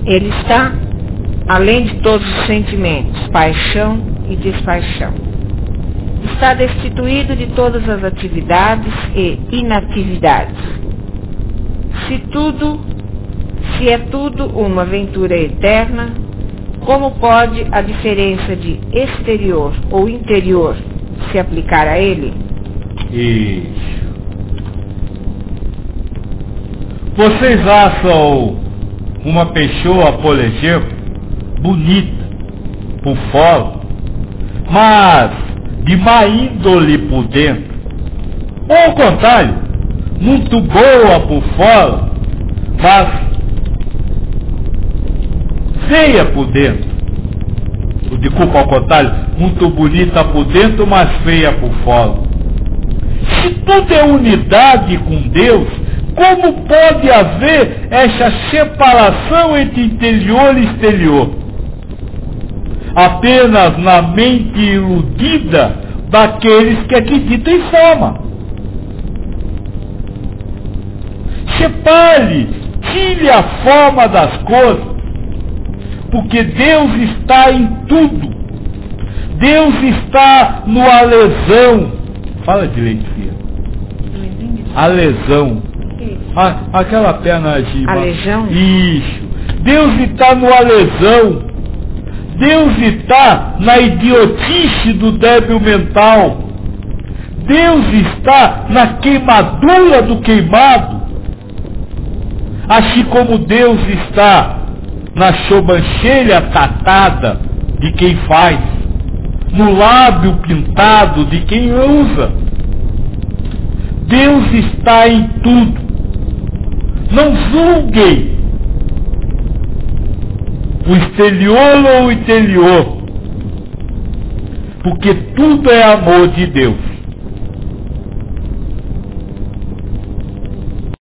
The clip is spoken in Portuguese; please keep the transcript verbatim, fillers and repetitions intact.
Ele está além de todos os sentimentos, paixão e despaixão. Está destituído de todas as atividades e inatividades. Se tudo, se é tudo uma aventura eterna, como pode a diferença de exterior ou interior se aplicar a ele? Isso. Vocês acham uma pessoa, por exemplo, bonita por fora, mas de má índole por dentro? Ou ao contrário, muito boa por fora, mas feia por dentro? Desculpa, ao contrário, muito bonita por dentro, mas feia por fora. Se tudo é unidade com Deus, como pode haver essa separação entre interior e exterior? Apenas na mente iludida daqueles que acreditam em forma. Separe, tire a forma das coisas, porque Deus está em tudo. Deus está no alezão. Fala direito, filha. Alezão. A, aquela perna de... Alejão? Isso. Deus está no alezão. Deus está na idiotice do débil mental. Deus está na queimadura do queimado. Assim como Deus está na sobrancelha tatada de quem faz, no lábio pintado de quem usa. Deus está em tudo. Não julguem o exterior ou o interior, porque tudo é amor de Deus.